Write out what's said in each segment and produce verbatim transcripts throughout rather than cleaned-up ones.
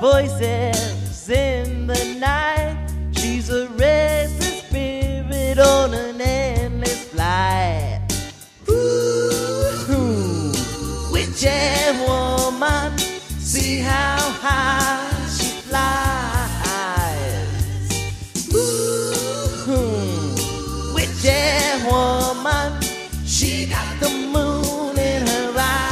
voices in the night. She's a restless spirit on an endless flight. Ooh, witchy woman, see how high she flies. Ooh, witchy woman, she got the moon in her eyes.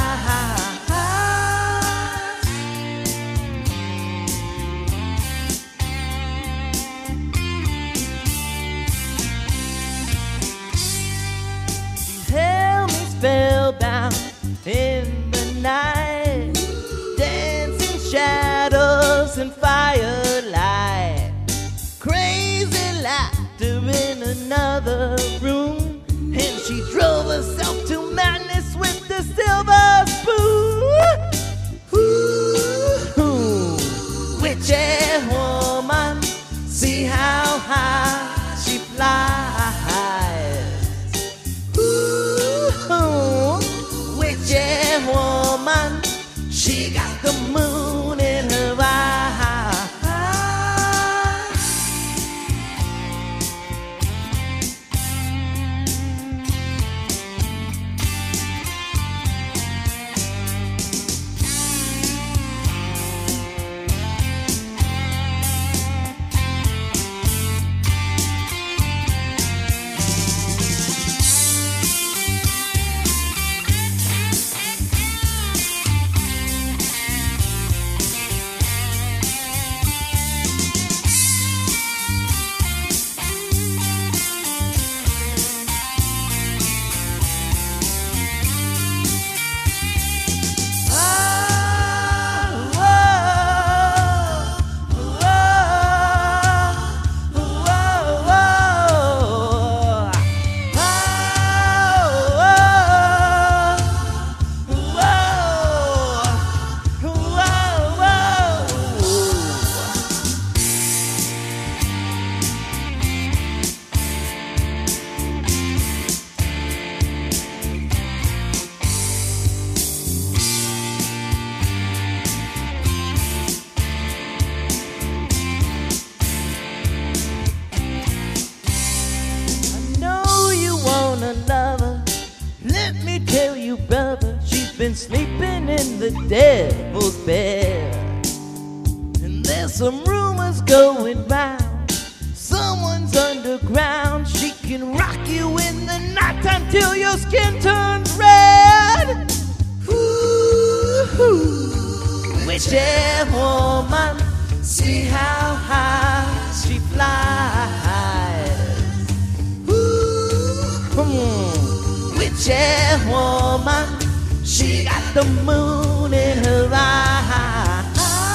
Held me spellbound in the night, dancing shadows and firelight, crazy laughter in another room, and she drove herself to madness with the silver spoon. Ooh, witchy woman, see how high she flies. Ooh, witchy woman, she got the moon in her eyes. Let me tell you, brother, she's been sleeping in the devil's bed. And there's some rumors going round, someone's underground. She can rock you in the nighttime till your skin turns red. Ooh, witchy woman, see how high she flies. Ooh, witchy woman, she got the moon in her eyes.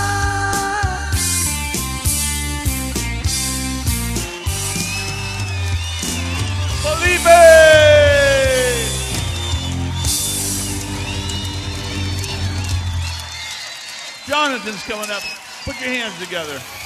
Felipe! Jonathan's coming up. Put your hands together.